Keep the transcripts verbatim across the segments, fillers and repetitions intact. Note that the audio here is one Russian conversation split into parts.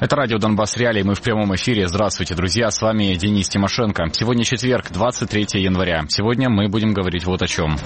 Это радио «Донбасс Реалии», мы в прямом эфире. Здравствуйте, друзья, с вами Денис Тимошенко. Сегодня четверг, двадцать третьего января. Сегодня мы будем говорить вот о чем.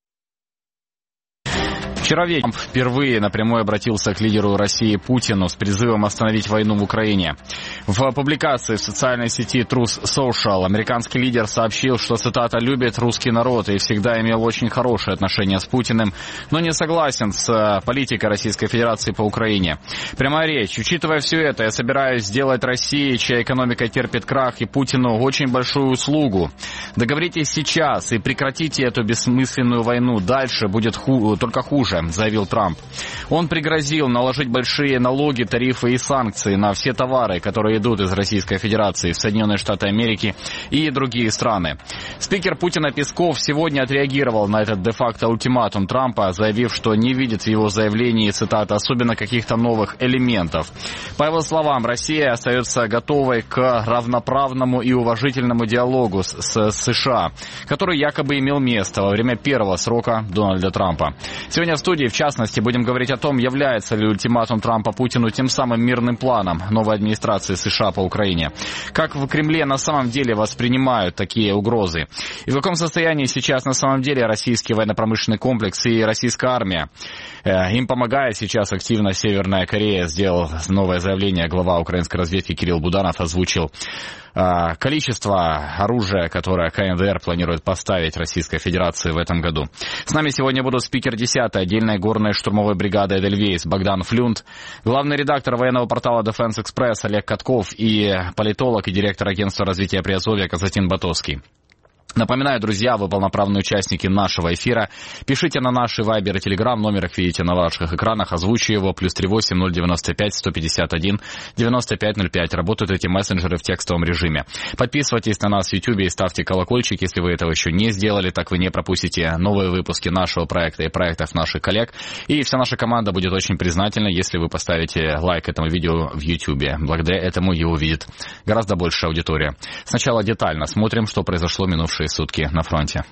Вчера вечером впервые напрямую обратился к лидеру России Путину с призывом остановить войну в Украине. В публикации в социальной сети Truth Social американский лидер сообщил, что, цитата, «любит русский народ и всегда имел очень хорошие отношения с Путиным, но не согласен с политикой Российской Федерации по Украине». Прямая речь. Учитывая все это, я собираюсь сделать России, чья экономика терпит крах, и Путину очень большую услугу. Договоритесь сейчас и прекратите эту бессмысленную войну. Дальше будет ху- только хуже, заявил Трамп. Он пригрозил наложить большие налоги, тарифы и санкции на все товары, которые идут из Российской Федерации в Соединенные Штаты Америки и другие страны. Спикер Путина Песков сегодня отреагировал на этот де-факто ультиматум Трампа, заявив, что не видит в его заявлении, цитата, особенно каких-то новых элементов. По его словам, Россия остается готовой к равноправному и уважительному диалогу с, с США, который якобы имел место во время первого срока Дональда Трампа. Сегодня в студии, в частности, будем говорить о том, является ли ультиматум Трампа Путину тем самым мирным планом новой администрации США по Украине. Как в Кремле на самом деле воспринимают такие угрозы? И в каком состоянии сейчас на самом деле российский военно-промышленный комплекс и российская армия? Им помогает сейчас активно Северная Корея. Сделал новое заявление глава украинской разведки Кирилл Буданов, озвучил количество оружия, которое ка эн дэ эр планирует поставить Российской Федерации в этом году. С нами сегодня будут спикер десятой отдельной горной штурмовой бригады «Эдельвейс» Богдан Флюнт, главный редактор военного портала Defense Express Олег Катков и политолог и директор агентства развития Приазовья Константин Батовский. Напоминаю, друзья, вы полноправные участники нашего эфира. Пишите на наши Вайбер и Телеграм, номер их видите на ваших экранах, озвучу его, плюс три восемь ноль девяносто пять сто пятьдесят один девяносто пять ноль пять. Работают эти мессенджеры в текстовом режиме. Подписывайтесь на нас в Ютубе и ставьте колокольчик, если вы этого еще не сделали, так вы не пропустите новые выпуски нашего проекта и проектов наших коллег. И вся наша команда будет очень признательна, если вы поставите лайк этому видео в Ютубе. Благодаря этому его увидит гораздо большая аудитория. Сначала детально смотрим, что произошло минувшие сутки на фронте.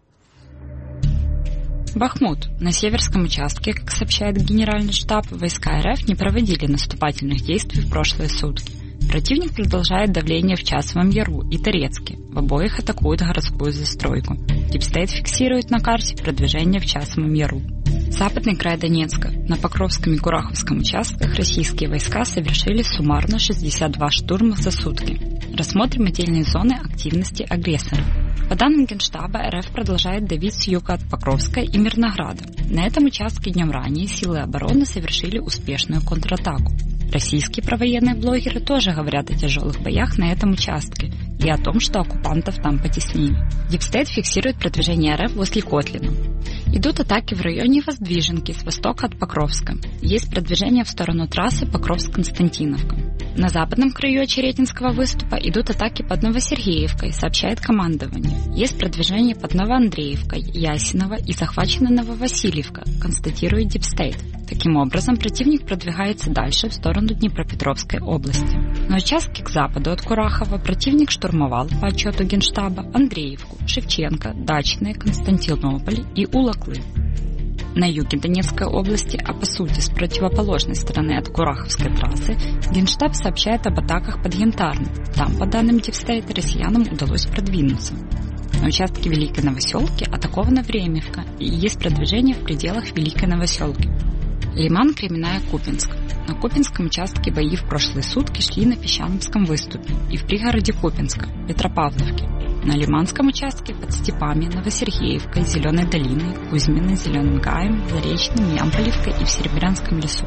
Бахмут. На северском участке, как сообщает Генеральный штаб, войска эр эф не проводили наступательных действий в прошлые сутки. Противник продолжает давление в Часовом Яру и Торецке. В обоих атакуют городскую застройку. Дипстейт фиксирует на карте продвижение в Часовом Яру. Западный край Донецка. На Покровском и Кураховском участках российские войска совершили суммарно шестьдесят два штурма за сутки. Рассмотрим отдельные зоны активности агрессора. По данным Генштаба, эр эф продолжает давить с юга от Покровска и Мирнограда. На этом участке днем ранее силы обороны совершили успешную контратаку. Российские провоенные блогеры тоже говорят о тяжелых боях на этом участке и о том, что оккупантов там потеснили. Дипстейт фиксирует продвижение эр эф возле Котлина. Идут атаки в районе Воздвиженки с востока от Покровска. Есть продвижение в сторону трассы Покровск-Константиновка. На западном краю Очеретинского выступа идут атаки под Новосергеевкой, сообщает командование. Есть продвижение под Новоандреевкой, Ясиново и захвачена Нововасильевка, констатирует Дипстейт. Таким образом, противник продвигается дальше в сторону Днепропетровской области. На участке к западу от Курахова противник штурмовал, по отчету Генштаба, Андреевку, Шевченко, Дачное, Константинополь и Улаклы. На юге Донецкой области, а по сути с противоположной стороны от Кураховской трассы, Генштаб сообщает об атаках под Янтарным. Там, по данным Дипстейта, россиянам удалось продвинуться. На участке Великой Новоселки атакована Времевка и есть продвижение в пределах Великой Новоселки. Лиман, Кременная, Купинск. На Купинском участке бои в прошлые сутки шли на Песчановском выступе и в пригороде Купинска, Петропавловке. На Лиманском участке под Степами, Новосергеевкой, Зеленой долиной, Кузьминой, Зеленым гаем, Заречным, Ямполевкой и в Серебрянском лесу.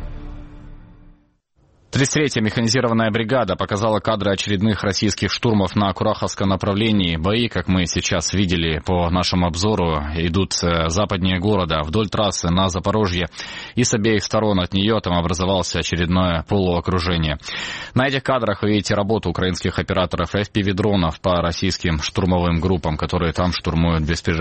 тридцать третья механизированная бригада показала кадры очередных российских штурмов на Кураховском направлении. Бои, как мы сейчас видели по нашему обзору, идут западнее города, вдоль трассы на Запорожье, и с обеих сторон от нее там образовалось очередное полуокружение. На этих кадрах вы видите работу украинских операторов эф пи ви-дронов по российским штурмовым группам, которые там штурмуют беспрерывно.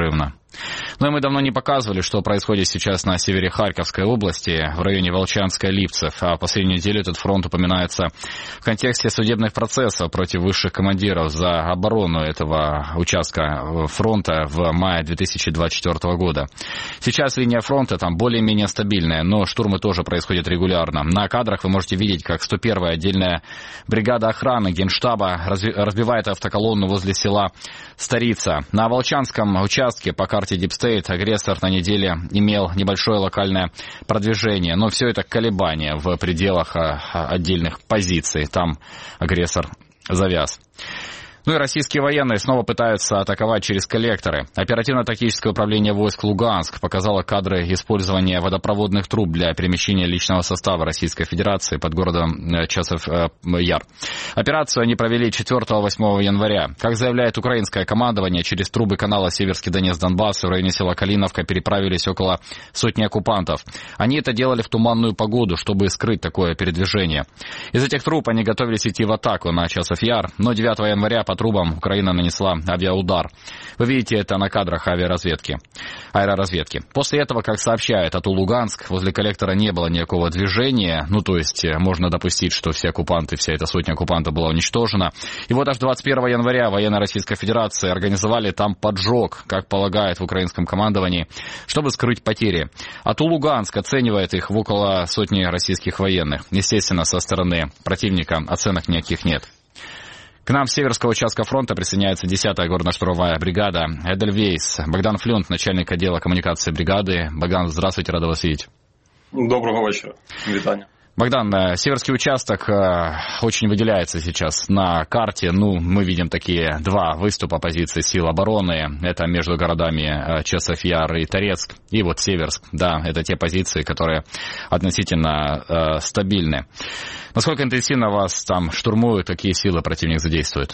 Ну и мы давно не показывали, что происходит сейчас на севере Харьковской области, в районе Волчанска-Липцев. А последнюю неделю этот фронт упоминается в контексте судебных процессов против высших командиров за оборону этого участка фронта в мае две тысячи двадцать четвёртого года. Сейчас линия фронта там более-менее стабильная, но штурмы тоже происходят регулярно. На кадрах вы можете видеть, как сто первая отдельная бригада охраны Генштаба разбивает автоколонну возле села Старица. На Волчанском участке по карте Deep State агрессор на неделе имел небольшое локальное продвижение, но все это колебания в пределах отдельных позиций. Там агрессор завяз. Ну и российские военные снова пытаются атаковать через коллекторы. Оперативно-тактическое управление войск Луганск показало кадры использования водопроводных труб для перемещения личного состава Российской Федерации под городом Часов Яр. Операцию они провели четвёртого-восьмого января. Как заявляет украинское командование, через трубы канала Северский Донец-Донбасс в районе села Калиновка переправились около сотни оккупантов. Они это делали в туманную погоду, чтобы скрыть такое передвижение. Из этих труб они готовились идти в атаку на Часов Яр, но девятого января по трубам Украина нанесла авиаудар. Вы видите это на кадрах авиаразведки, аэроразведки. После этого, как сообщает АТО Луганск, возле коллектора не было никакого движения. Ну, то есть, можно допустить, что все оккупанты, вся эта сотня оккупантов была уничтожена. И вот аж двадцать первого января военные Российской Федерации организовали там поджог, как полагает в украинском командовании, чтобы скрыть потери. АТО Луганск оценивает их в около сотни российских военных. Естественно, со стороны противника оценок никаких нет. К нам с северского участка фронта присоединяется десятая горно-штурмовая бригада Эдельвейс. Богдан Флюнт, начальник отдела коммуникации бригады. Богдан, здравствуйте, рада вас видеть. Доброго вечера. Витание. Богдан, северский участок очень выделяется сейчас на карте. Ну, мы видим такие два выступа позиций сил обороны. Это между городами Часов Яр и Торецк. И вот Северск. Да, это те позиции, которые относительно э, стабильны. Насколько интенсивно вас там штурмуют, какие сили противник задействует?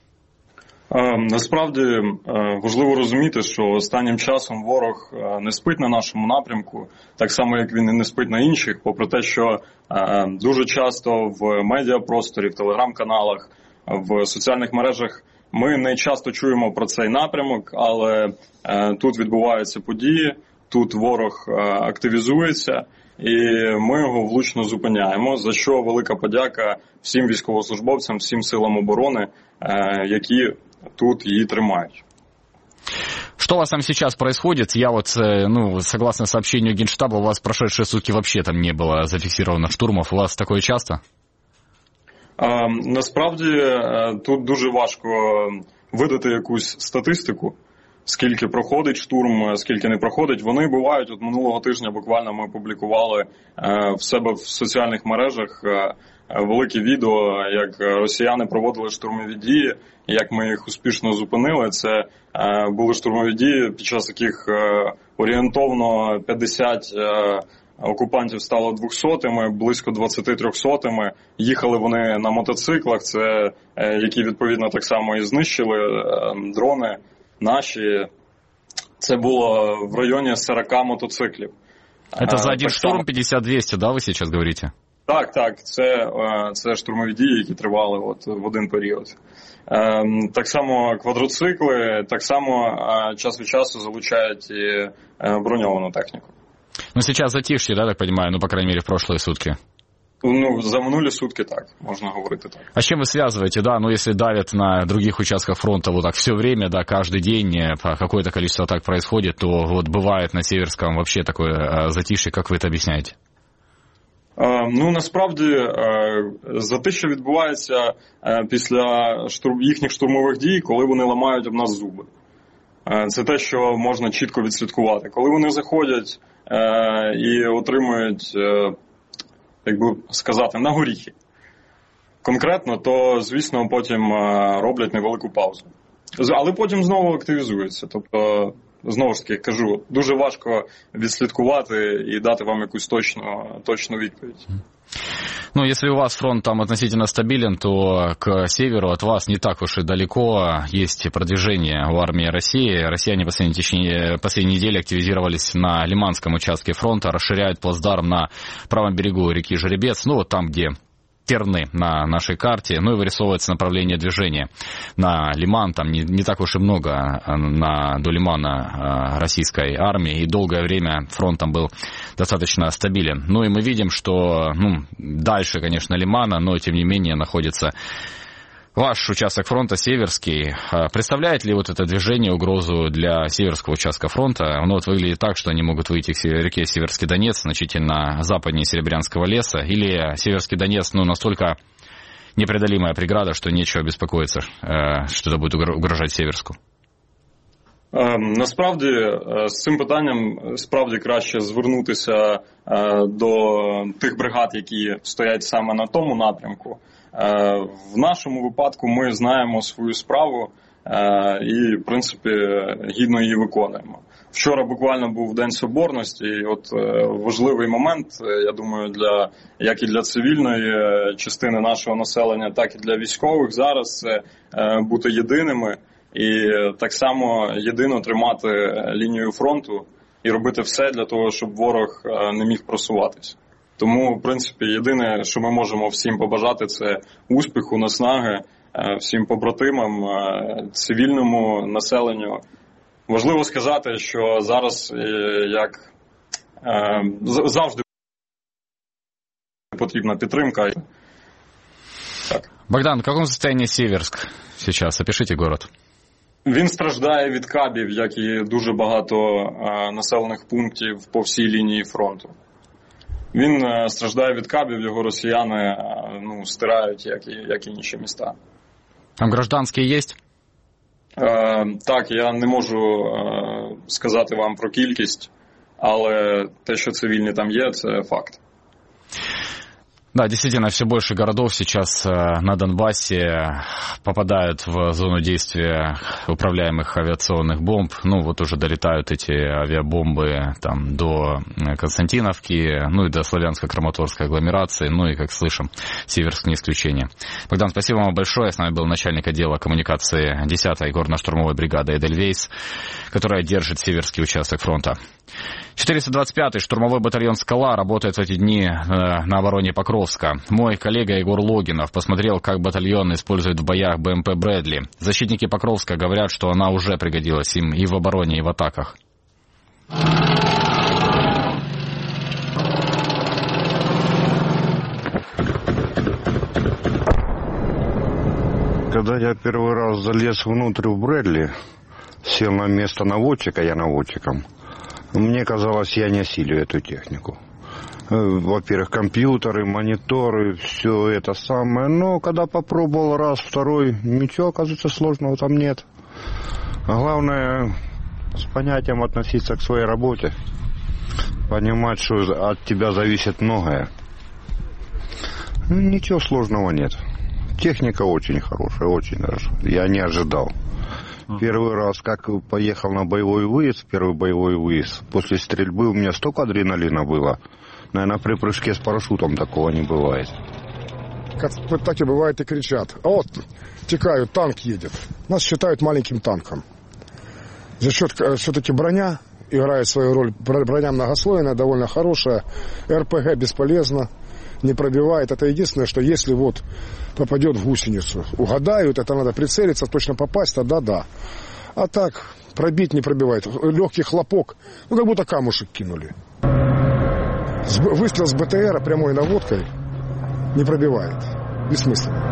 Насправді важливо розуміти, що останнім часом ворог не спить на нашому напрямку, так само як він і не спить на інших, попри те, що дуже часто в медіапросторі, в телеграм-каналах, в соціальних мережах ми не часто чуємо про цей напрямок, але тут відбуваються події, тут ворог активізується, і ми його влучно зупиняємо, за що велика подяка всім військовослужбовцям, всім силам оборони, які тут її тримають. Что у вас там сейчас происходит? Я вот, ну, согласно сообщению Генштаба, у вас прошедшие сутки вообще там не было зафиксировано штурмов. У вас такое часто? А, насправді, тут дуже важко видати якусь статистику, скільки проходить штурм, скільки не проходить. Вони бувають, от минулого тижня буквально ми публікували в себе в соціальних мережах велике відео, як росіяни проводили штурмові дії, як ми їх успішно зупинили. Це були штурмові дії, під час яких орієнтовно п'ятдесят окупантів стало двохсотими, близько двадцять трьохсотими. Їхали вони на мотоциклах, це які відповідно так само і знищили дрони наші. Це було в районі сорок мотоциклів. Это за один так штурм п'ятдесят-двісті, да, ви зараз говорите? Так, так, це, це штурмові дії, які тривали от в один період. Так само квадроцикли, так само час від часу залучають і броньовану техніку. Ну, сейчас затишье, да, так понимаю, ну, по крайней мере, в прошлые сутки. Ну, за минулі сутки так, можно говорить так. А с чем вы связываете, да, ну, если давят на других участках фронта вот так все время, да, каждый день какое-то количество атак происходит, то вот бывает на Северском вообще такое затишье, как вы это объясняете? Ну, насправді, затишчя відбувається після їхніх штурмових дій, коли вони ламають об нас зуби. Це те, що можна чітко відслідкувати. Коли вони заходять і отримують, як би сказати, на горіхи конкретно, то, звісно, потім роблять невелику паузу. Але потім знову активізуються. Тобто, знову ж таки, кажу, дуже важко відслідкувати і дати вам якусь точну, точну відповідь. Ну, если у вас фронт там относительно стабилен, то к северу от вас не так уж и далеко есть продвижение у армии России. Россияне в последние, течение, последние недели активизировались на Лиманском участке фронта, расширяют плацдарм на правом берегу реки Жеребец, ну, вот там, где терны на нашей карте, ну и вырисовывается направление движения на Лиман. Там не, не так уж и много на, до Лимана российской армии, и долгое время фронт там был достаточно стабилен. Ну и мы видим, что ну, дальше, конечно, Лимана, но тем не менее находится ваш участок фронта, Северский. Представляет ли вот это движение угрозу для Северского участка фронта? Оно вот выглядит так, что они могут выйти к реке Северский Донец, значительно западнее Серебрянского леса, или Северский Донец, ну, настолько непреодолимая преграда, что нечего беспокоиться, що це буде угрожати Северську? Насправді, з цим питанням справді краще звернутися до тих бригад, які стоять саме на тому напрямку. В нашому випадку ми знаємо свою справу і, в принципі, гідно її виконуємо. Вчора буквально був День Соборності, і от важливий момент, я думаю, для, як і для цивільної частини нашого населення, так і для військових зараз це бути єдиними і так само єдино тримати лінію фронту і робити все для того, щоб ворог не міг просуватись. Тому, в принципі, єдине, що ми можемо всім побажати, це успіху, наснаги всім побратимам, цивільному населенню. Важливо сказати, що зараз, як завжди, потрібна підтримка. Так. Богдан, в якому стані Северськ зараз? Опишіть город. Він страждає від кабів, як і дуже багато населених пунктів по всій лінії фронту. Він страждає від кабів, його росіяни ну, стирають, як і, як і інші міста. Там гражданські є? Е, так, я не можу е, сказати вам про кількість, але те, що цивільні там є, це факт. Да, действительно, все больше городов сейчас на Донбассе попадают в зону действия управляемых авиационных бомб. Ну, вот уже долетают эти авиабомбы там до Константиновки, ну и до Славянско-Краматорской агломерации, ну и, как слышим, Северск не исключение. Богдан, спасибо вам большое. С нами был начальник отдела коммуникации десятой горно-штурмовой бригады Эдельвейс, которая держит Северский участок фронта. четыреста двадцать пятый штурмовой батальон «Скала» работает в эти дни на обороне Покровска. Мой коллега Егор Логинов посмотрел, как батальон использует в боях БМП «Брэдли». Защитники Покровска говорят, что она уже пригодилась им и в обороне, и в атаках. Когда я первый раз залез внутрь в «Брэдли», сел на место наводчика, я наводчиком, мне казалось, я не осилю эту технику. Во-первых, компьютеры, мониторы, все это самое. Но когда попробовал раз, второй, ничего, оказывается, сложного там нет. А главное, с понятием относиться к своей работе. Понимать, что от тебя зависит многое. Ничего сложного нет. Техника очень хорошая, очень даже. Я не ожидал. Первый раз, как поехал на боевой выезд, первый боевой выезд, после стрельбы у меня столько адреналина было. Наверное, при прыжке с парашютом такого не бывает. Как, так и бывает, и кричат. А вот, текают, танк едет. Нас считают маленьким танком. За счет все-таки броня играет свою роль. Броня многослойная, довольно хорошая. РПГ бесполезно, не пробивает. Это единственное, что если вот попадет в гусеницу, угадают, это надо прицелиться, точно попасть, тогда да. А так, пробить не пробивает. Легкий хлопок, ну как будто камушек кинули. Выстрел с БТРа прямой наводкой не пробивает. Бессмысленно.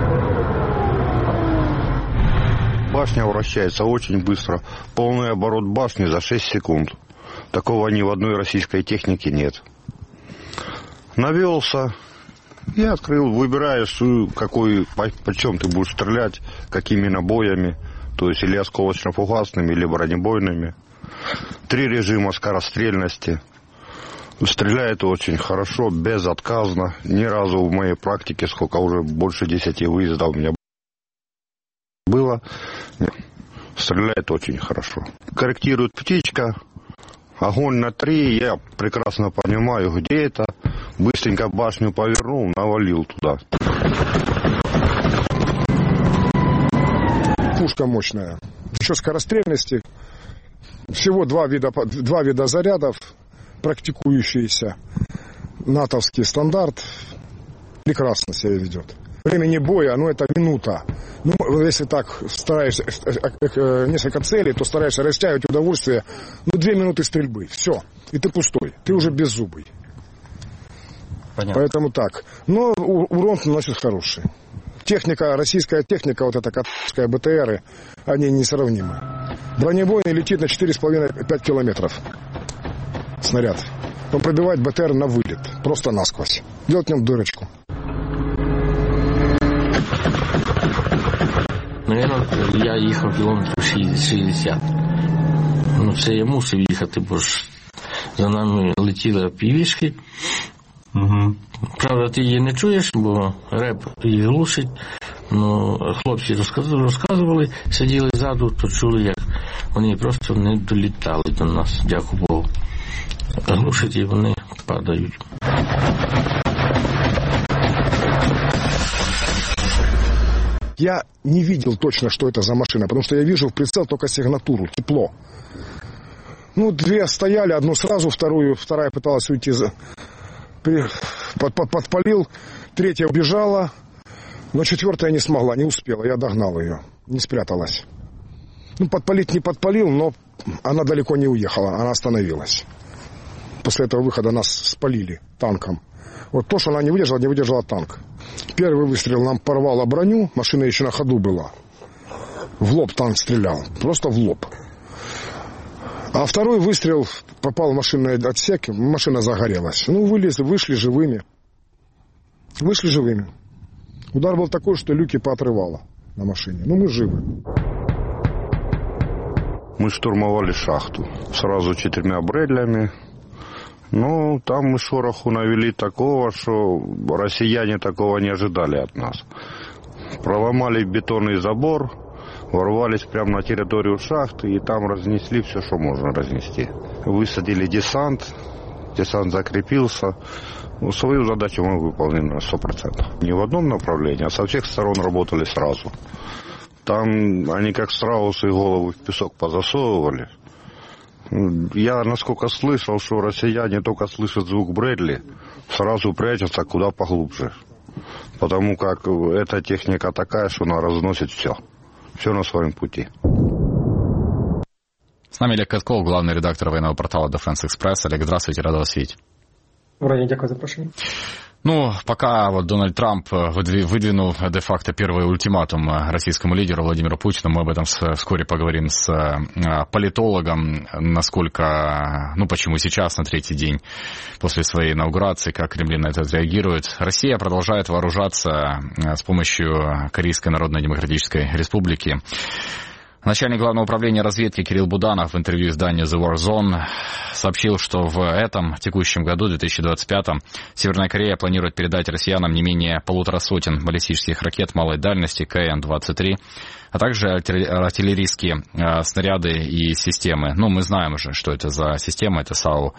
Башня вращается очень быстро. Полный оборот башни за шесть секунд. Такого ни в одной российской технике нет. Навелся и открыл. Выбираешь, какой, по, по чем ты будешь стрелять, какими набоями. То есть или осколочно-фугасными, или бронебойными. Три режима скорострельности. Стреляет очень хорошо, безотказно. Ни разу в моей практике, сколько уже больше десяти выездов у меня было, стреляет очень хорошо. Корректирует птичка, огонь на три, я прекрасно понимаю, где это. Быстренько башню повернул, навалил туда. Пушка мощная. Еще скорострельности. Всего два вида, два вида зарядов. Практикующийся натовский стандарт. прекрасно себя ведет. Времени боя, ну, это минута. Ну, если так стараешься, несколько целей, то стараешься растягивать удовольствие. Ну, две минуты стрельбы, все. И ты пустой, ты уже беззубый. Понятно. Поэтому так. Но урон наносит хороший. Техника, российская техника, вот эта катская БТРы, они несравнимы. Бронебойный летит на четыре с половиной - пять километров. Снаряд. Он пробивает БТР на вылет, просто насквозь. Делать в нем дырочку. Наверно, я їхав кілометрів шістдесят. Ну, це я мусив їхати, бо ж за нами летіли півішки. Угу. Правда, ти її не чуєш, бо реп її глушить. Ну, хлопці розказували, сиділи ззаду, то чули, як вони просто не долітали до нас, дякую Богу. Глушить і вони падають. Я не видел точно, что это за машина, потому что я вижу в прицел только сигнатуру, тепло. Ну, две стояли, одну сразу, вторую, вторая пыталась уйти, за... под, под, подпалил, третья убежала, но четвертая не смогла, не успела, я догнал ее, не спряталась. Ну, подпалить не подпалил, но она далеко не уехала, она остановилась. После этого выхода нас спалили танком. Вот то, что она не выдержала, не выдержала танк. Первый выстрел нам порвало броню, машина еще на ходу была. В лоб танк стрелял, просто в лоб. А второй выстрел попал в машинный отсек, машина загорелась. Ну, вылезли, вышли живыми. Вышли живыми. Удар был такой, что люки поотрывало на машине. Ну, мы живы. Мы штурмовали шахту сразу четырьмя Брэдлями. Ну, там мы шороху навели такого, что россияне такого не ожидали от нас. Проломали бетонный забор, ворвались прямо на территорию шахты и там разнесли все, что можно разнести. Высадили десант, десант закрепился. Ну, свою задачу мы выполнили на сто процентов. Не в одном направлении, а со всех сторон работали сразу. Там они как страусы голову в песок позасовывали. Я, насколько слышал, что россияне только слышат звук Брэдли, сразу прячутся куда поглубже. Потому как эта техника такая, что она разносит все. Все на своем пути. С нами Олег Катков, главный редактор военного портала Defense Express. Олег, здравствуйте, рад вас видеть. Добрый день, дякую за запрошение. Ну, пока вот Дональд Трамп выдвинул де-факто первый ультиматум российскому лидеру Владимиру Путину, мы об этом вскоре поговорим с политологом, насколько, ну, почему сейчас, на третий день после своей инаугурации, как Кремль на это реагирует. Россия продолжает вооружаться с помощью Корейской Народно-Демократической Республики. Начальник Главного управления разведки Кирилл Буданов в интервью изданию The War Zone сообщил, что в этом текущем году, две тысячи двадцать пятом, Северная Корея планирует передать россиянам не менее полутора сотен баллистических ракет малой дальности К Н двадцать три, а также артиллерийские э, снаряды и системы. Ну, мы знаем уже, что это за система, это САУ,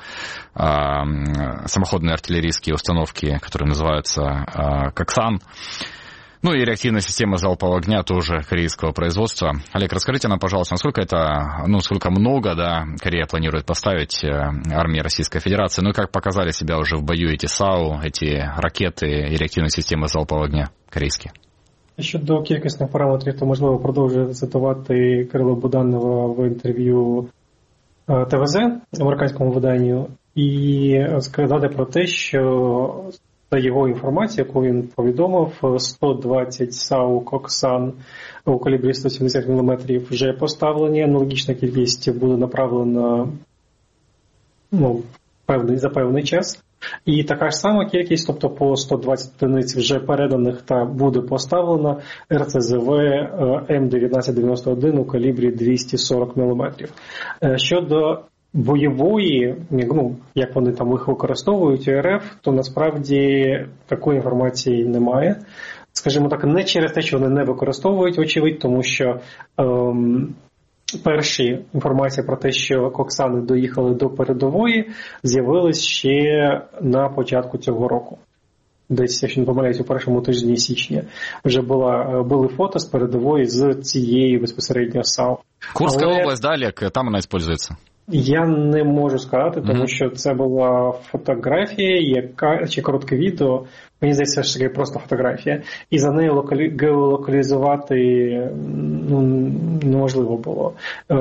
э, самоходные артиллерийские установки, которые называются э, «Коксан». Ну и реактивная система залпового огня тоже корейского производства. Олег, расскажите нам, пожалуйста, насколько это, ну, сколько много, да, Корея планирует поставить э, армии Российской Федерации, ну и как показали себя уже в бою эти САУ, эти ракети і реактивні системи залпового огня корейські? Щодо кількісних параметрів, то можливо продовжую цитувати Кирила Буданова в інтерв'ю Т В З, американському виданню, і сказати про те, що за його інформацією, яку він повідомив, сто двадцять САУ «Коксан» у калібрі сто сімдесят міліметрів вже поставлені. Аналогічна кількість буде направлена, ну, певний, за певний час. І така ж сама кількість, тобто по сто двадцять одиниць вже переданих та буде поставлена Р С З В М дев'ятнадцять дев'яносто один у калібрі двісті сорок міліметрів. Щодо бойової, ну, як вони там їх використовують у Р Ф, то насправді такої інформації немає. Скажімо так, не через те, що вони не використовують, очевидь, тому що ем, перші інформації про те, що Коксани доїхали до передової, з'явились ще на початку цього року. Десь, якщо не помиляюсь, у першому тижні січня вже була, були фото з передової з цієї безпосередньо САУ. Курська Але... область, да, Олег, там вона використовується? Я не можу сказати, тому mm-hmm. що це була фотографія, яка чи коротке відео, мені здається, все ж таки просто фотографія. І за нею локалі... геолокалізувати ну, неможливо було.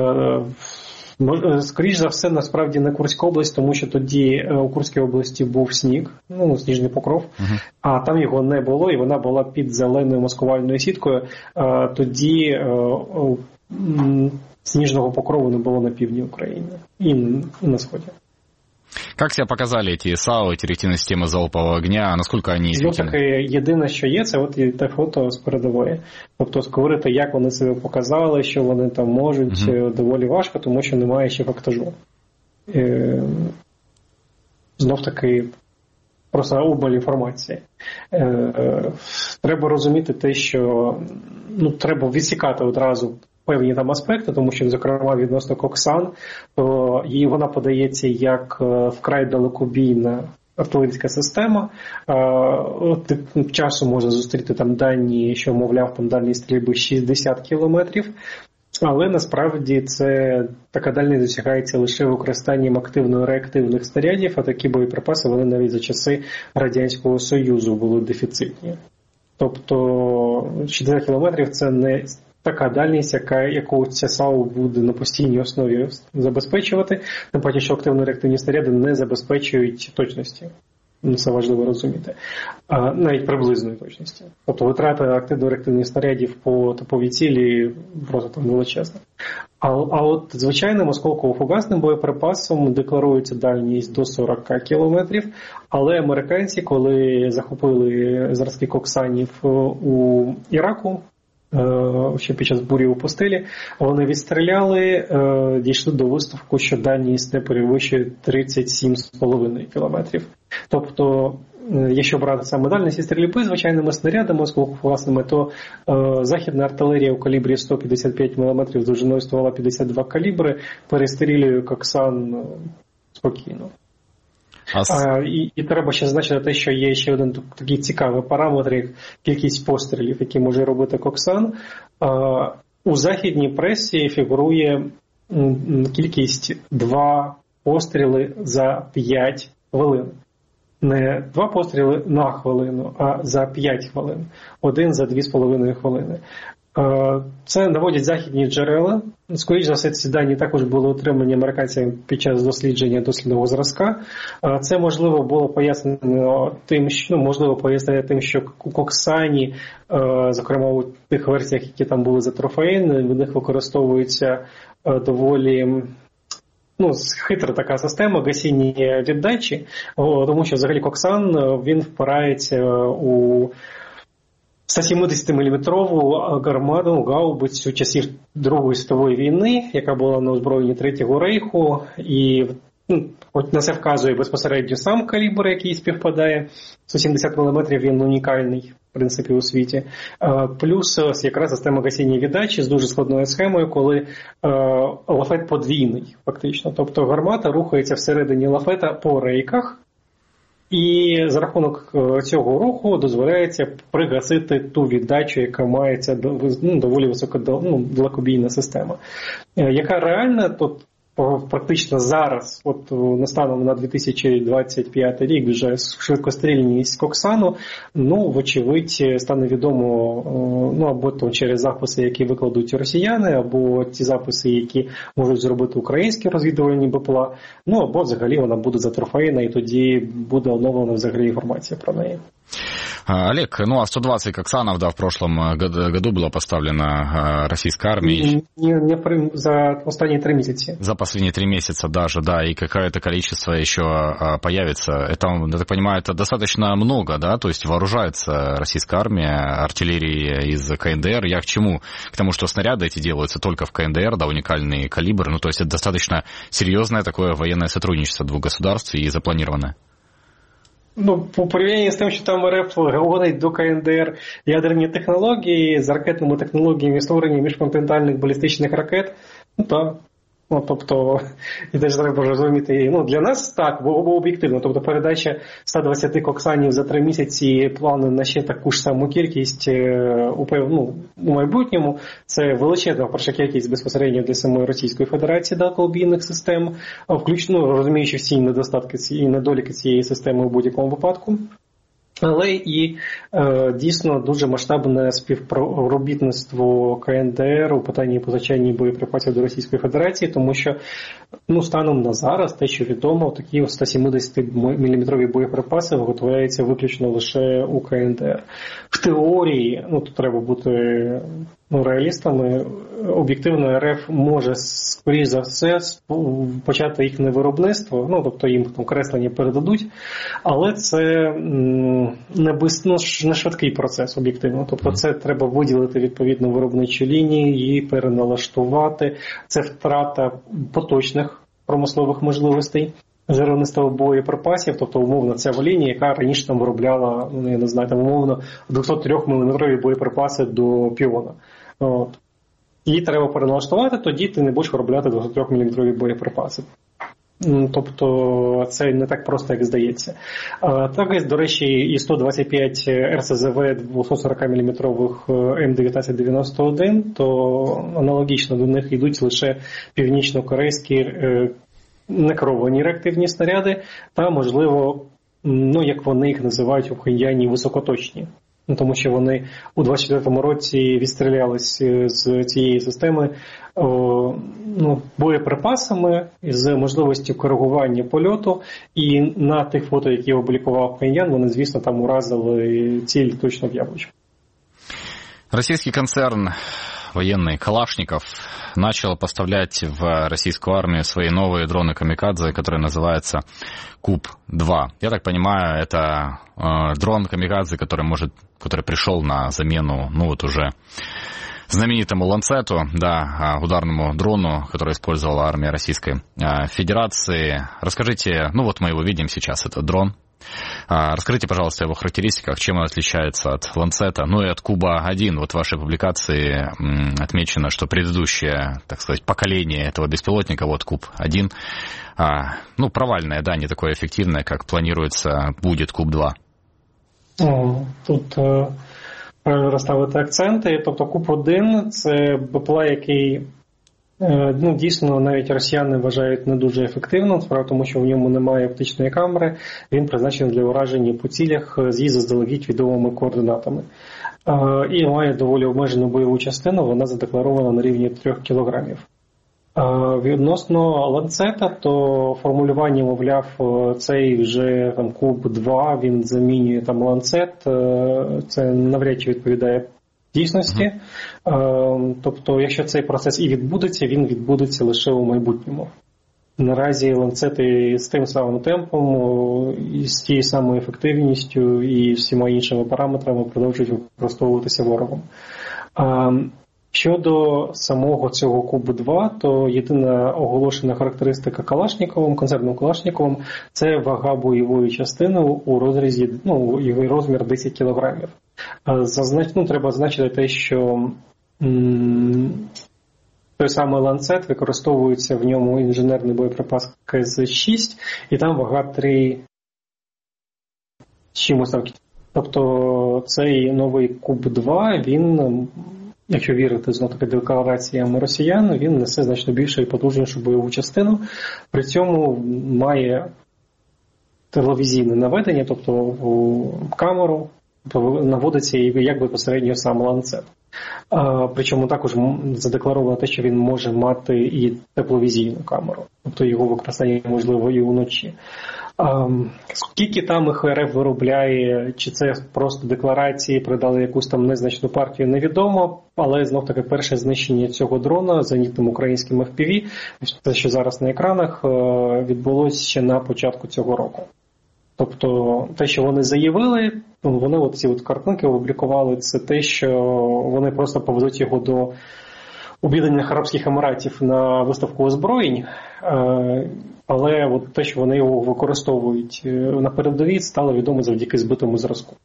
Скоріше за все, насправді, не Курська область, тому що тоді у Курській області був сніг, ну, сніжний покров, uh-huh. а там його не було, і вона була під зеленою маскувальною сіткою. Тоді сніжного покрову не було на півдні України і на сході. Как себя показали эти САУ, эти реактивные системы залпового огня? Насколько они эффективны? Ну, єдине, що є, це от те фото з передової. Тобто, говорити, як вони себе показали, що вони там можуть, uh-huh. доволі важко, тому що немає ще фактажу. Е, знов-таки, просто обмаль інформації. Е, е, треба розуміти те, що ну, треба відсікати одразу певні там аспекти, тому що, зокрема, відносно Коксан, то їй вона подається як вкрай далекобійна артилерійська система. От часом можна зустріти там дані, що, мовляв, там дальність стрільби шістдесят кілометрів, але насправді це така дальність досягається лише використанням активно-реактивних снарядів, а такі боєприпаси вони навіть за часи Радянського Союзу були дефіцитні. Тобто шістдесят кілометрів – це не така дальність, яка, яку ця САУ буде на постійній основі забезпечувати, тим паче, що активно-реактивні снаряди не забезпечують точності. Це важливо розуміти. А, навіть приблизної точності. Тобто витрата активно-реактивних снарядів по типовій цілі просто там величезна. А, а от звичайним осколково-фугасним боєприпасом декларується дальність до сорок кілометрів, але американці, коли захопили зразки коксанів у Іраку, ще під час бурі у пустелі, вони відстріляли, дійшли до висновку, що дальність не перевищує тридцять сім цілих п'ять десятих кілометрів. Тобто, якщо брати саме дальність стрільби звичайними снарядами осколково-фугасними, то е, західна артилерія у калібрі сто п'ятдесят п'ять міліметрів довжиною ствола п'ятдесят два калібри перестрілює Коксан спокійно. А, і, і треба ще зазначити те, що є ще один такий цікавий параметр, як кількість пострілів, які може робити Коксан. А, у західній пресі фігурує м, кількість два постріли за п'ять хвилин. Не два постріли на хвилину, а за п'ять хвилин. Один за дві з половиною хвилини. Це наводять західні джерела. Скоріше за все, ці дані також були отримані американцями під час дослідження дослідного зразка. Це, можливо, було пояснено тим, що, ну, можливо, пояснено тим, що у Коксані, зокрема у тих версіях, які там були за трофеїн, в них використовується доволі ну, хитра така система гасіння віддачі, тому що взагалі Коксан, він впирається у сто сімдесят міліметрову гармату, гаубицю часів Другої світової війни, яка була на озброєнні Третього Рейху, і ну, на це вказує безпосередньо сам калібр, який співпадає. сто сімдесят міліметрів він унікальний, в принципі, у світі. Плюс якраз система гасіння віддачі з дуже складною схемою, коли лафет подвійний, фактично. Тобто гармата рухається всередині лафета по рейках, і за рахунок цього руху дозволяється пригасити ту віддачу, яка мається ну, доволі висока ну, далекобійна система. Яка реальна, то практично зараз, от настаном на дві тисячі двадцять п'ятий рік, вже швидкострільність Коксану, ну, вочевидь, стане відомо, ну, або то через записи, які викладуть росіяни, або ті записи, які можуть зробити українські розвідувальні БПЛА, ну, або взагалі вона буде затрофейна, і тоді буде оновлена взагалі інформація про неї. Олег, ну а сто двадцать Коксанов, да, в прошлом году было поставлено российской армией. Не, не за последние три месяца. За последние три месяца даже, да, и какое-то количество еще появится. Это, я так понимаю, это достаточно много, да, то есть вооружается российская армия артиллерией из КНДР. Я к чему? К тому, что снаряды эти делаются только в КНДР, да, уникальный калибр, ну то есть это достаточно серьезное такое военное сотрудничество двух государств и запланированное. Ну, по порівнянні з тим, що там РФ говорить до КНДР ядерні технології з ракетними технологіями створення міжконтинентальних балістичних ракет, ну так. Ну, тобто, і теж треба розуміти, ну, для нас так, бо, бо об'єктивно, тобто передача ста двадцяти Коксанів за три місяці плани на ще таку ж саму кількість у, ну, у майбутньому, це величезна перша кількість безпосередньо для самої Російської Федерації далекобійних систем, включно розуміючи всі недостатки і недоліки цієї системи у будь-якому випадку. Але і е, дійсно дуже масштабне співробітництво КНДР у питанні позичання боєприпасів до Російської Федерації, тому що ну, станом на зараз, те, що відомо, такі сто сімдесят міліметрові боєприпаси виготовляються виключно лише у КНДР. В теорії, ну тут треба бути ну, реалістами, об'єктивно РФ може, скоріш за все, почати їхнє виробництво, ну тобто їм там креслення передадуть, але це не, без, ну, не швидкий процес об'єктивно. Тобто це треба виділити відповідно виробничі лінії, її переналаштувати. Це втрата поточних промислових можливостей виробництва боєприпасів, тобто умовно ця лінія, яка раніше там виробляла, ну я не знаю, там умовно двісті три міліметрові боєприпаси до піона. От. Її треба переналаштувати, тоді ти не будеш виробляти двісті три міліметрові боєприпаси. Тобто це не так просто, як здається. Так, до речі, і сто двадцять п'ять РСЗВ двісті сорок міліметрових М дев'ятнадцять дев'яносто один, то аналогічно до них йдуть лише північно-корейські некеровані реактивні снаряди та, можливо, ну, як вони їх називають у Пхеньяні, високоточні. Ну, тому що вони у двадцять четвертому році відстрілялись з цієї системи о, ну, боєприпасами з можливістю коригування польоту, і на тих фото, які опублікував Пхеньян, вони, звісно, там уразили ціль точно в яблучко. Российский концерн военный Калашников начал поставлять в российскую армию свои новые дроны камикадзе, которые называются Куб два. Я так понимаю, это э, дрон камикадзе, который может, который пришел на замену, ну вот уже знаменитому Ланцету, да, ударному дрону, который использовала армия Российской э, Федерации. Расскажите, ну вот мы его видим сейчас, этот дрон. Расскажите, пожалуйста, о его характеристиках, чем он отличается от Ланцета, ну и от Куба один. Вот в вашей публикации отмечено, что предыдущее, так сказать, поколение этого беспилотника, вот Куб один, ну, провальное, да, не такое эффективное, как планируется, будет Куб два. Тут правильно розставити акценти. Тобто Куб один – це БПЛА, який ну, дійсно, навіть росіяни вважають не дуже ефективним, справа тому, що в ньому немає оптичної камери, він призначений для ураження по цілях з її заздалегідь відомими координатами. І має доволі обмежену бойову частину, вона задекларована на рівні трьох кілограмів. Відносно Ланцета, то формулювання, мовляв, цей вже там Куб два, він замінює там Ланцет, це навряд чи відповідає дійсності. Mm-hmm. Тобто, якщо цей процес і відбудеться, він відбудеться лише у майбутньому. Наразі ланцети з тим самим темпом, і з тією самою ефективністю і всіма іншими параметрами продовжують використовуватися ворогом. Щодо самого цього Кубу два, то єдина оголошена характеристика Калашніковим, концерном Калашніковим, це вага бойової частини у розрізі, ну, його розмір десять кілограмів. Зазнач... Ну, треба зазначити те, що м- той самий ланцет, використовується в ньому інженерний боєприпас Ка Ес шість, і там вага три чимось там. Тобто цей новий Куб два, він, якщо вірити знову-таки деклараціям росіян, він несе значно більшу і потужнішу бойову частину, при цьому має телевізійне наведення, тобто в камеру, наводиться як безпосередньо сам ланцет. А, причому також задекларовано те, що він може мати і тепловізійну камеру, тобто його використання можливо і вночі. А, скільки там їх РФ виробляє, чи це просто декларації, придали якусь там незначну партію, невідомо, але знов-таки перше знищення цього дрона зенітним українським еф пі ві, те, що зараз на екранах, відбулося ще на початку цього року. Тобто те, що вони заявили, вони от ці от картинки опублікували, це те, що вони просто повезуть його до Об'єднаних Арабських Еміратів на виставку озброєнь, але от те, що вони його використовують на передовій, стало відомо завдяки збитому зразку.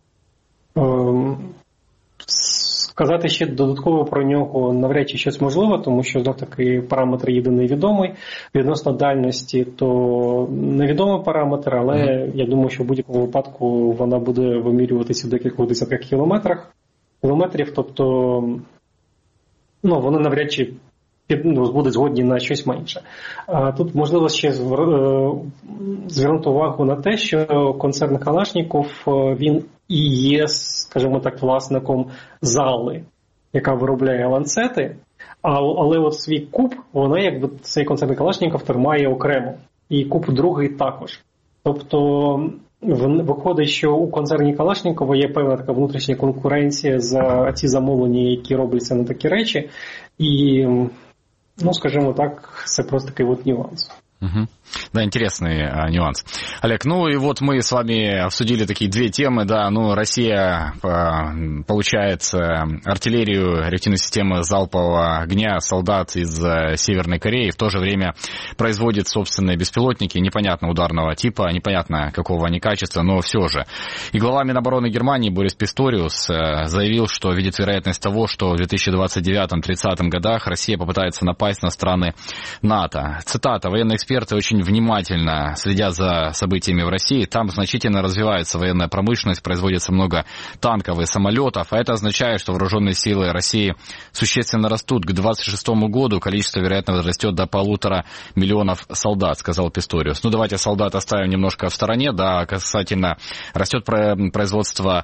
Сказати ще додатково про нього навряд чи щось можливо, тому що знов-таки параметр єдиний відомий. Відносно дальності, то невідомий параметр, але mm-hmm. я думаю, що в будь-якому випадку вона буде вимірюватися в декількох десятках кілометрах, кілометрів, тобто ну, вони навряд чи ну, будуть згодні на щось менше. А тут можливо ще звернути увагу на те, що концерн Калашніков, він і є, скажімо так, власником зали, яка виробляє ланцети, але от свій КУП, вона якби цей концерн Калашніков тримає окремо. І КУП другий також. Тобто виходить, що у концерні Калашнікова є певна така внутрішня конкуренція за ті замовлення, які робляться на такі речі. І, ну, скажімо так, це просто такий от нюанс. Угу. Да, интересный а, нюанс. Олег, ну и вот мы с вами обсудили такие две темы, да, ну, Россия а, получает а, артиллерию, реактивные системы залпового огня солдат из а, Северной Кореи, в то же время производит собственные беспилотники непонятно ударного типа, непонятно какого они качества, но все же. И глава Минобороны Германии Борис Писториус а, заявил, что видит вероятность того, что в две тысячи двадцать девятом-тридцатом годах Россия попытается напасть на страны НАТО. Цитата: «Военные эксперты очень внимательно следят за событиями в России. Там значительно развивается военная промышленность, производится много танков и самолетов, а это означает, что вооруженные силы России существенно растут. К двадцать шестому году количество, вероятно, возрастет до полутора миллионов солдат», сказал Писториус. Ну, давайте солдат оставим немножко в стороне, да, касательно растет производство,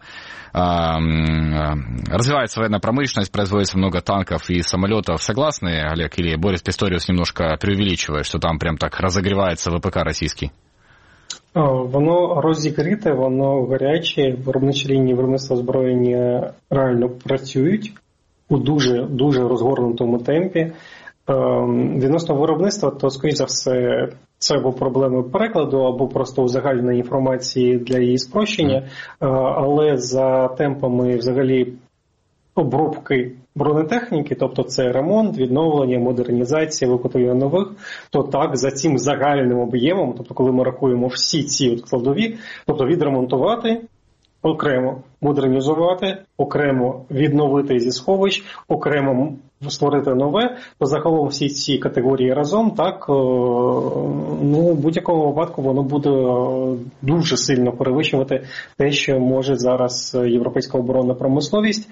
развивается военная промышленность, производится много танков и самолетов. Согласны, Олег, или Борис Писториус немножко преувеличивает, что там прям так розігрівається ВПК російський? Воно розігріте, воно гаряче, виробничі лінії виробництва озброєння реально працюють у дуже, дуже розгорнутому темпі. Відносно виробництва, то, скоріш за все, це або проблеми перекладу, або просто узагальненої інформації для її спрощення, але за темпами взагалі обробки бронетехніки, тобто це ремонт, відновлення, модернізація, виготовлення нових, то так, за цим загальним об'ємом, тобто коли ми рахуємо всі ці от складові, тобто відремонтувати, окремо модернізувати, окремо відновити зі сховищ, окремо створити нове, то загалом всі ці категорії разом, так, ну, в будь-якому випадку воно буде дуже сильно перевищувати те, що може зараз європейська оборонна промисловість.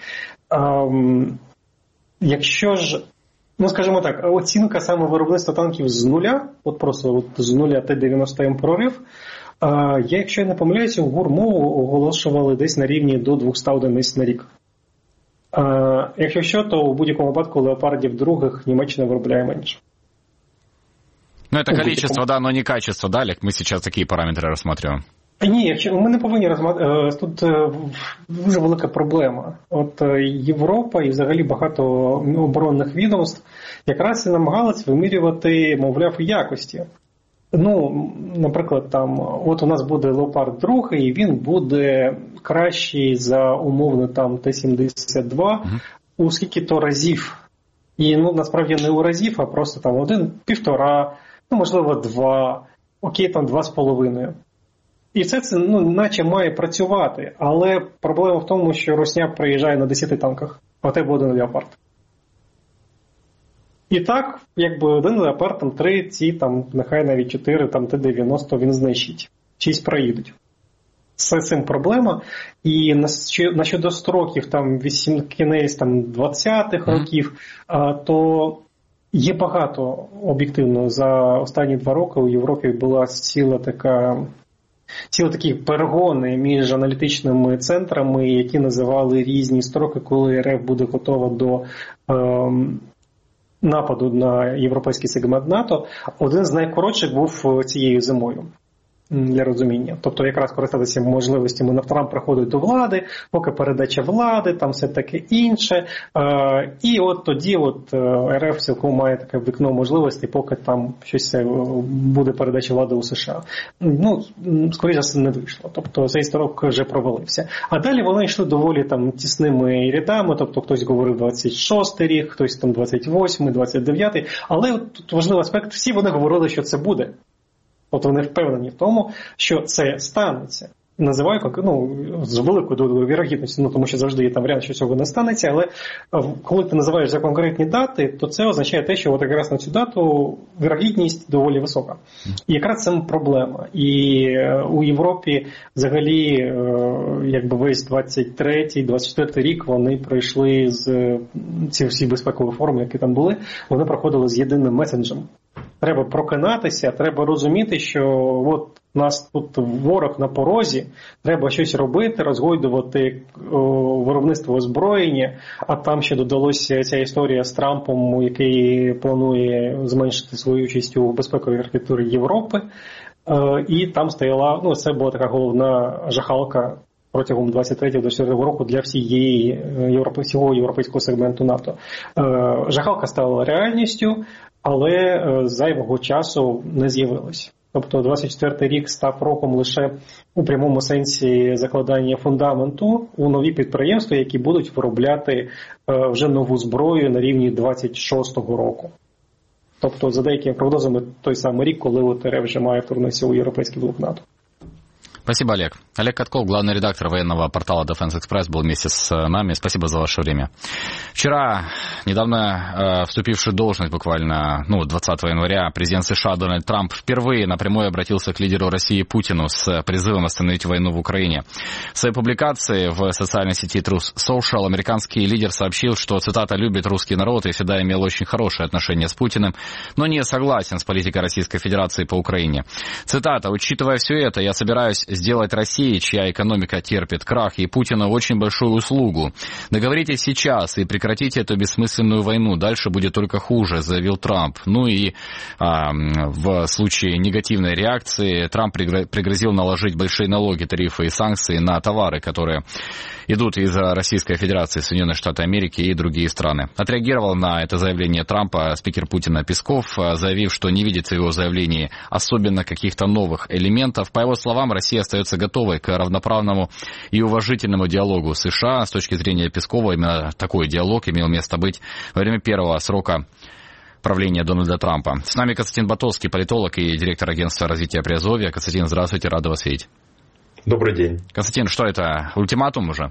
Якщо ж, ну, скажімо так, оцінка саме виробництва танків з нуля, от просто от з нуля Т дев'яносто М прорив, я, якщо я не помиляюся, ГУР-мову оголошували десь на рівні до двісті одиниць на рік. Якщо що, то в будь-якому випадку леопардів других Німеччина виробляє менше. Ну, это количество, да, но не качество, да, Олег? Мы сейчас такие параметры рассматриваем. Ні, якщо ми не повинні розглядати, тут дуже велика проблема. От Європа і взагалі багато оборонних відомств якраз і намагалась вимірювати, мовляв, якості. Ну, наприклад, там, от у нас буде Леопард два, і він буде кращий за умовно там Т сімдесят два uh-huh. у скільки-то разів. І, ну, насправді не у разів, а просто там один, півтора, ну, можливо, два, окей, там два з половиною. І все це, ну, наче має працювати, але проблема в тому, що Росня приїжджає на десяти танках, а те буде на Леопард. І так, якби один Леопард, там три, ці, там, нехай навіть чотири, там Т дев'яносто він знищить. Шість проїдуть. З цим проблема. І на, на щодо строків, там, вісім, кінець, там, двадцятих років, а, то є багато, об'єктивно, за останні два роки у Європі була ціла така... Ці такі перегони між аналітичними центрами, які називали різні строки, коли РФ буде готова до ем, нападу на європейський сегмент НАТО. Один з найкоротших був цією зимою, для розуміння. Тобто якраз користатися можливостями, Трамп приходить до влади, поки передача влади, там все таке інше. Е, і от тоді от РФ цілком має таке вікно можливостей, поки там щось буде передача влади у США. Ну, скоріше за все, не вийшло. Тобто цей строк вже провалився. А далі вони йшли доволі там тісними рядами, тобто хтось говорив двадцять шостий рік, хтось там двадцять восьмий, двадцять дев'ятий. Але тут важливий аспект, всі вони говорили, що це буде. От вони впевнені в тому, що це станеться. Називаю, ну, з великою вірогідністю, ну, тому що завжди є там варіант, що цього не станеться, але коли ти називаєш за конкретні дати, то це означає те, що от якраз на цю дату вірогідність доволі висока. І якраз це проблема. І у Європі взагалі, якби весь двадцять третій, двадцять четвертий рік вони пройшли з ці всі безпекові форми, які там були, вони проходили з єдиним месенджем. Треба прокинатися, треба розуміти, що от У нас тут ворог на порозі, треба щось робити, розгойдувати о, виробництво озброєння, а там ще додалося ця історія з Трампом, який планує зменшити свою участь у безпековій архітектурі Європи. Е, і там стояла, ну це була така головна жахалка протягом двадцять третього - двадцять четвертого року для всієї Європи, всього європейського сегменту НАТО. Е, жахалка стала реальністю, але зайвого часу не з'явилось. Тобто двадцять четвертий рік став роком лише у прямому сенсі закладання фундаменту у нові підприємства, які будуть виробляти вже нову зброю на рівні двадцять шостого року. Тобто, за деякими прогнозами, той самий рік, коли ОТР вже має вторгнутися у європейський блок НАТО. Спасибо, Олег. Олег Катков, главный редактор военного портала Defense Express, был вместе с нами. Спасибо за ваше время. Вчера, недавно э, вступивший в должность, буквально ну, двадцатого января, президент США Дональд Трамп впервые напрямую обратился к лидеру России Путину с призывом остановить войну в Украине. В своей публикации в социальной сети Truth Social американский лидер сообщил, что, цитата, «любит русский народ и всегда имел очень хорошие отношения с Путиным, но не согласен с политикой Российской Федерации по Украине». Цитата, «Учитывая все это, я собираюсь сделать России, чья экономика терпит крах, и Путину очень большую услугу. Договоритесь сейчас и прекратите эту бессмысленную войну. Дальше будет только хуже», заявил Трамп. Ну и а, в случае негативной реакции Трамп пригрозил наложить большие налоги, тарифы и санкции на товары, которые идут из Российской Федерации, Соединенных Штатов Америки и другие страны. Отреагировал на это заявление Трампа спикер Путина Песков, заявив, что не видит в его заявлении особенно каких-то новых элементов. По его словам, Россия остается готовой к равноправному и уважительному диалогу с США. С точки зрения Пескова, именно такой диалог имел место быть во время первого срока правления Дональда Трампа. С нами Константин Батовский, политолог и директор агентства развития Приазовья. Константин, здравствуйте, рада вас видеть. Добрый день. Константин, что это, ультиматум уже?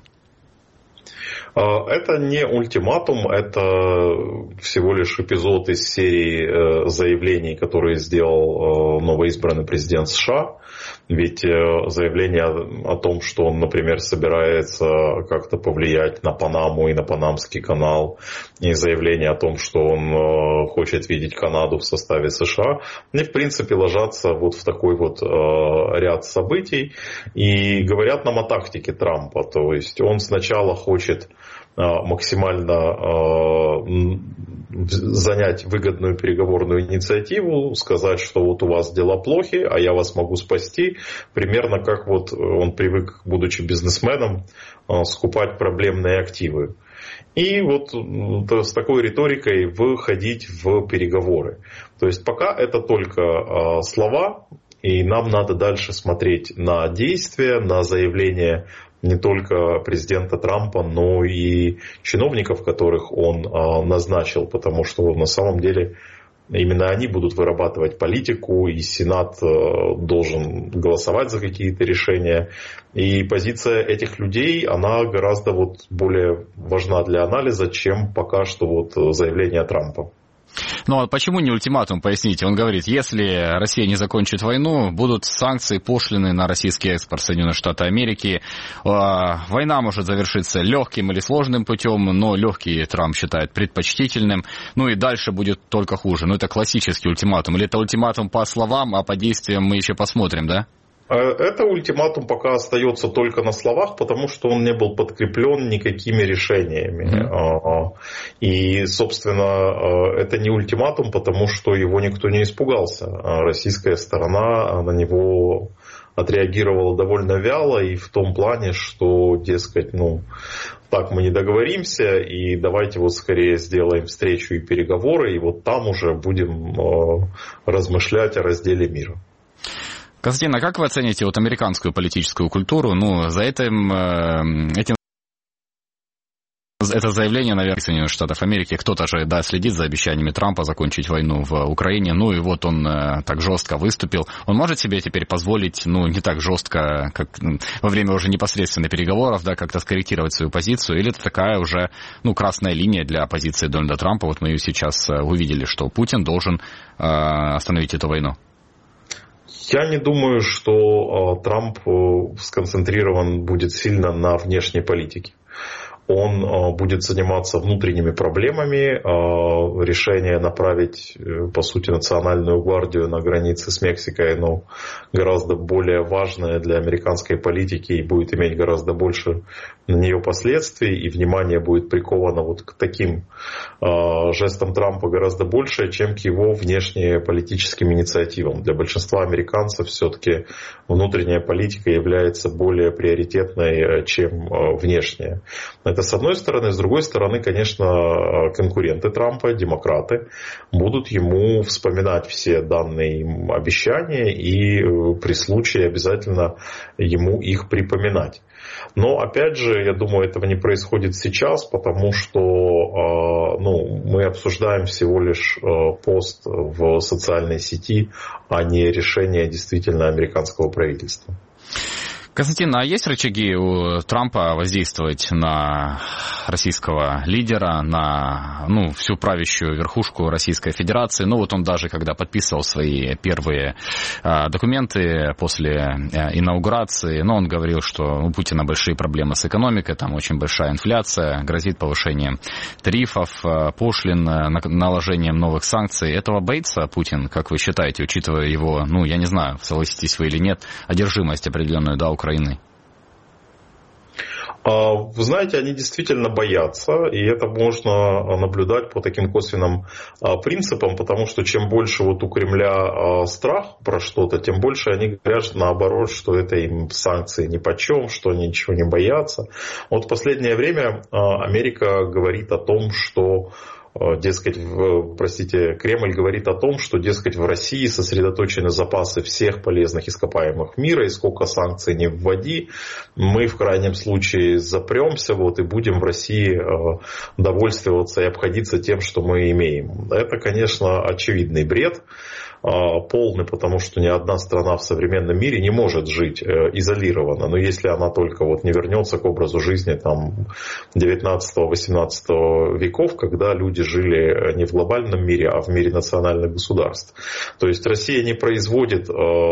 Это не ультиматум, это всего лишь эпизод из серии заявлений, которые сделал новоизбранный президент США. Ведь заявление о том, что он, например, собирается как-то повлиять на Панаму и на Панамский канал, и заявление о том, что он хочет видеть Канаду в составе США, они, в принципе, ложатся вот в такой вот ряд событий и говорят нам о тактике Трампа. То есть он сначала хочет максимально занять выгодную переговорную инициативу, сказать, что вот у вас дела плохи, а я вас могу спасти. Примерно как вот он привык, будучи бизнесменом, скупать проблемные активы. И вот с такой риторикой выходить в переговоры. То есть пока это только слова, и нам надо дальше смотреть на действия, на заявления не только президента Трампа, но и чиновников, которых он назначил, потому что на самом деле именно они будут вырабатывать политику, и Сенат должен голосовать за какие-то решения. И позиция этих людей, она гораздо вот более важна для анализа, чем пока что вот заявление Трампа. Ну а почему не ультиматум, поясните? Он говорит, если Россия не закончит войну, будут санкции, пошлины на российский экспорт Соединенных Штатов Америки. Война может завершиться легким или сложным путем, но легкий Трамп считает предпочтительным. Ну и дальше будет только хуже. Ну это классический ультиматум. Или это ультиматум по словам, а по действиям мы еще посмотрим, да? Это ультиматум пока остается только на словах, потому что он не был подкреплен никакими решениями. Mm-hmm. И, собственно, это не ультиматум, потому что его никто не испугался. Российская сторона на него отреагировала довольно вяло и в том плане, что, дескать, ну, так мы не договоримся, и давайте вот скорее сделаем встречу и переговоры, и вот там уже будем размышлять о разделе мира. Константин, а как вы оцените вот американскую политическую культуру? Ну, за этим, этим это заявление, наверное, Соединенных Штатов Америки, кто-то же, да, следит за обещаниями Трампа закончить войну в Украине, ну и вот он так жестко выступил. Он может себе теперь позволить, ну, не так жестко, как во время уже непосредственно переговоров, да, как-то скорректировать свою позицию, или это такая уже, ну, красная линия для позиции Дональда Трампа? Вот мы ее сейчас увидели, что Путин должен э, остановить эту войну. Я не думаю, что Трамп сконцентрирован будет сильно на внешней политике. Он будет заниматься внутренними проблемами, решение направить, по сути, национальную гвардию на границе с Мексикой, ну, гораздо более важное для американской политики и будет иметь гораздо больше на нее последствий, и внимание будет приковано вот к таким жестам Трампа гораздо больше, чем к его внешнеполитическим инициативам. Для большинства американцев все-таки внутренняя политика является более приоритетной, чем внешняя. Это с одной стороны. С другой стороны, конечно, конкуренты Трампа, демократы, будут ему вспоминать все данные им обещания и при случае обязательно ему их припоминать. Но, опять же, я думаю, этого не происходит сейчас, потому что ну, мы обсуждаем всего лишь пост в социальной сети, а не решение действительно американского правительства. Константин, а есть рычаги у Трампа воздействовать на российского лидера, на ну, всю правящую верхушку Российской Федерации? Ну вот он даже, когда подписывал свои первые а, документы после а, инаугурации, ну, он говорил, что у Путина большие проблемы с экономикой, там очень большая инфляция, грозит повышением тарифов, а, пошлин, а, наложением новых санкций. Этого боится Путин, как вы считаете, учитывая его, ну, я не знаю, согласитесь вы или нет, одержимость определенную, да, Украины? Вы знаете, они действительно боятся, и это можно наблюдать по таким косвенным принципам, потому что чем больше вот у Кремля страх про что-то, тем больше они говорят наоборот, что это им санкции нипочем, что они ничего не боятся. Вот в последнее время Америка говорит о том, что Дескать, в, простите, Кремль говорит о том, что, дескать, в России сосредоточены запасы всех полезных ископаемых мира, и сколько санкций не вводи, мы в крайнем случае запремся вот, и будем в России довольствоваться и обходиться тем, что мы имеем. Это, конечно, очевидный бред. Полный, потому что ни одна страна в современном мире не может жить изолированно. Но если она только вот не вернется к образу жизни там, девятнадцатого-восемнадцатого веков, когда люди жили не в глобальном мире, а в мире национальных государств. То есть Россия не производит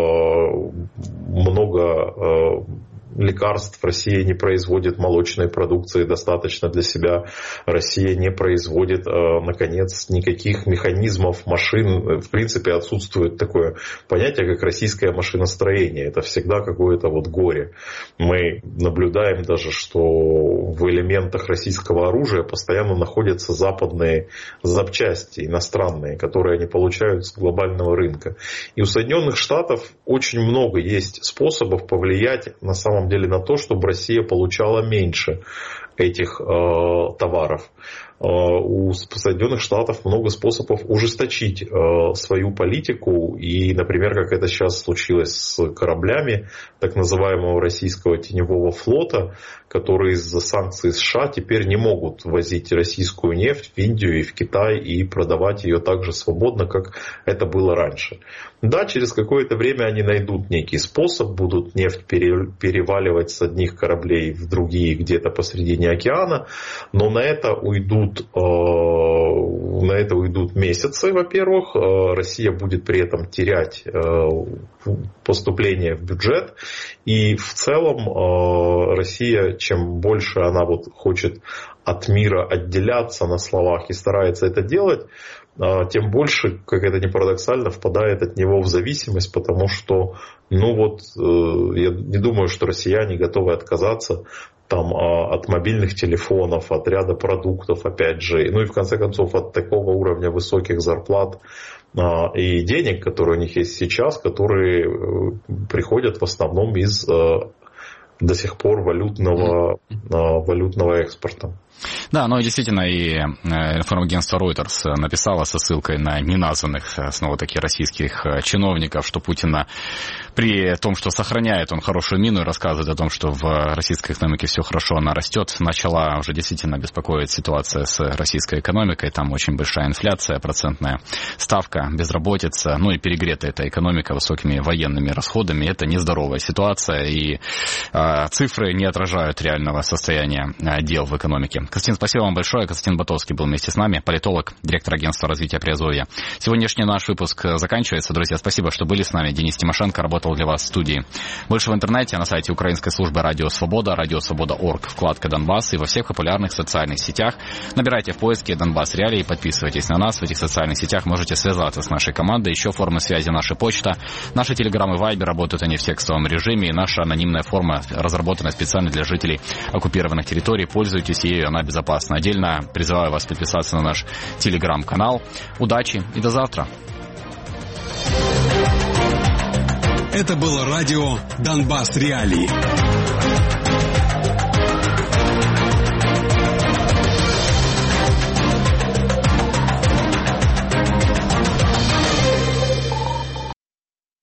э, много э, лекарств, Россия не производит молочной продукции достаточно для себя, Россия не производит, наконец, никаких механизмов, машин, в принципе отсутствует такое понятие, как российское машиностроение, это всегда какое-то вот горе. Мы наблюдаем даже, что в элементах российского оружия постоянно находятся западные запчасти, иностранные, которые они получают с глобального рынка. И у Соединенных Штатов очень много есть способов повлиять на самом деле на то, чтобы Россия получала меньше этих э, товаров. Э, у Соединенных Штатов много способов ужесточить э, свою политику. И, например, как это сейчас случилось с кораблями так называемого российского теневого флота, которые из-за санкций США теперь не могут возить российскую нефть в Индию и в Китай и продавать ее так же свободно, как это было раньше. Да, через какое-то время они найдут некий способ, будут нефть переваливать с одних кораблей в другие где-то посредине океана, но на это уйдут, на это уйдут месяцы, во-первых. Россия будет при этом терять поступление в бюджет, и в целом Россия, чем больше она вот хочет от мира отделяться на словах и старается это делать, тем больше, как это ни парадоксально, впадает от него в зависимость, потому что, ну вот, я не думаю, что россияне готовы отказаться там, от мобильных телефонов, от ряда продуктов, опять же, ну и в конце концов от такого уровня высоких зарплат и денег, которые у них есть сейчас, которые приходят в основном из до сих пор валютного, валютного экспорта. Да, но действительно и информагентство Reuters написало со ссылкой на неназванных снова-таки российских чиновников, что Путина при том, что сохраняет он хорошую мину и рассказывает о том, что в российской экономике все хорошо, она растет, начала уже действительно беспокоить ситуация с российской экономикой. Там очень большая инфляция, процентная ставка, безработица, ну и перегретая эта экономика высокими военными расходами. Это нездоровая ситуация, и э, цифры не отражают реального состояния дел в экономике. Константин, спасибо вам большое. Константин Ботовский был вместе с нами, политолог, директор агентства развития Приазовья. Сегодняшний наш выпуск заканчивается. Друзья, спасибо, что были с нами. Денис Тимошенко работал для вас в студии. Больше в интернете, на сайте украинской службы «Радио Свобода», радио свобода точка орг, вкладка «Донбасс» и во всех популярных социальных сетях. Набирайте в поиске «Донбасс Реалии», подписывайтесь на нас. В этих социальных сетях можете связаться с нашей командой. Еще формы связи — наша почта. Наши телеграм и вайбер, работают они в текстовом режиме. И наша анонимная форма разработана специально для жителей оккупированных территорий. Пользуйтесь ею, она безопасна. Отдельно призываю вас подписаться на наш телеграм-канал. Удачи и до завтра. Это было радио «Донбасс Реалии».